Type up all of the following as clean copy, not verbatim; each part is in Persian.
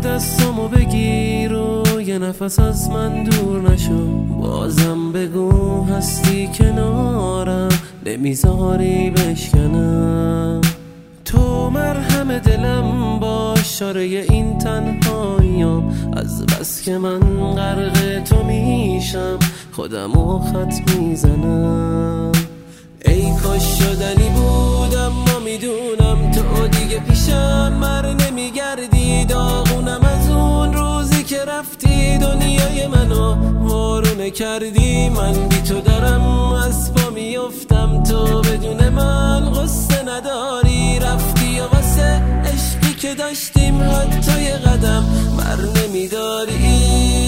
دستامو بگیر و یه نفس از من دور نشو. بازم بگو هستی کنارم، نمیذاری بشکنم. تو مرهم دلم باش، شاره این تنهاییام. از بس که من غرق تو میشم، خودمو خط میزنم. ای کاش شدنی بودم، ما میدونم تو دیگه پیشم مر نمیگردی. داغونم از اون روزی که رفتی، دنیای منو وارونه کردی. من بی تو دارم از پا میفتم، تو بدون من قصه نداری. رفتی و واسه عشقی که داشتیم حتی یه قدم بر نمیداری.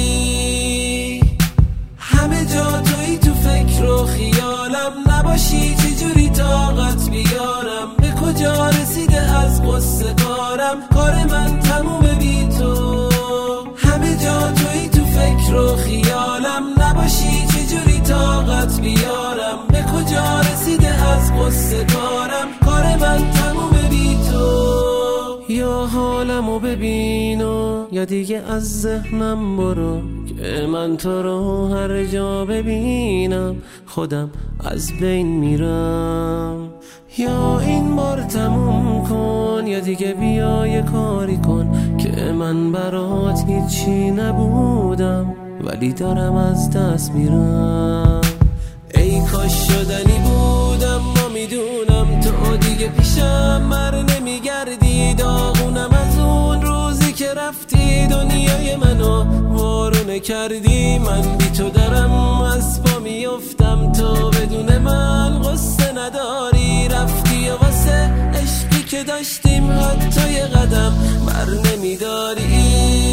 همه جا توی تو فکر و خیالم، نباشی چجوری طاقت بیارم. به کجا رسیده از قصه کارم، کار من تمومه بی تو. همه جا توی تو فکر و خیالم، نباشی چجوری طاقت بیارم. به کجا رسیده از قصه کارم، کار من تمومه بی تو. یا حالمو ببین و یا دیگه از ذهنم برو، که من تو رو هر جا ببینم خودم از بین میرم. یا این بار تموم کن، یا دیگه بیا یه کاری کن، که من برات هیچی نبودم ولی دارم از دست میرم. ای کاش شدنی بودم، ما میدونم تو دیگه پیشم مر نمیگردی. داغونم از اون روزی که رفتی، دنیای منو وارونه کردی. من بی تو دارم از پا میفتم، تو بدون من قصه نداری. رفتی و واسه عشقی که داشتیم حتی یه قدم بر نمیداری.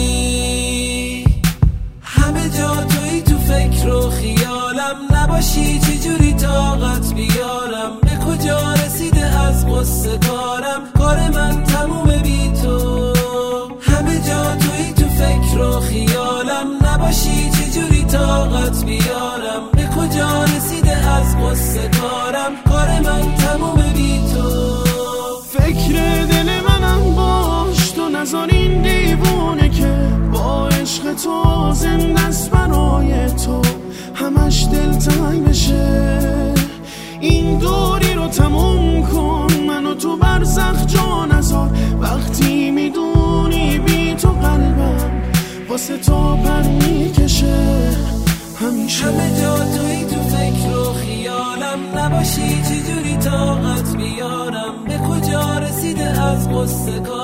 همه جا توی تو فکر و خیالم، نباشی چجوری طاقت بیارم. به کجا رسیده از قصه کارم، کار من تمومه بی تو. همه جا توی تو فکر و خیالم، نباشی چجوری طاقت بیارم. به کجا رسیده از قصه کارم، کار من تمومه بی تو. فکر دل منم باش، تو نذار این دیوونه که با عشق تو زنده است برای تو همش دلتنگ بشه. این دوری رو تموم کن، منو تو برزخ جا نذار. وقتی میدونی بی تو قلبم واسه تو پر میکشه همیشه. همه جا توی تو فکر و خیالم، نباشی چجوری طاقت بیارم. به کجا رسیده از قصه کارم،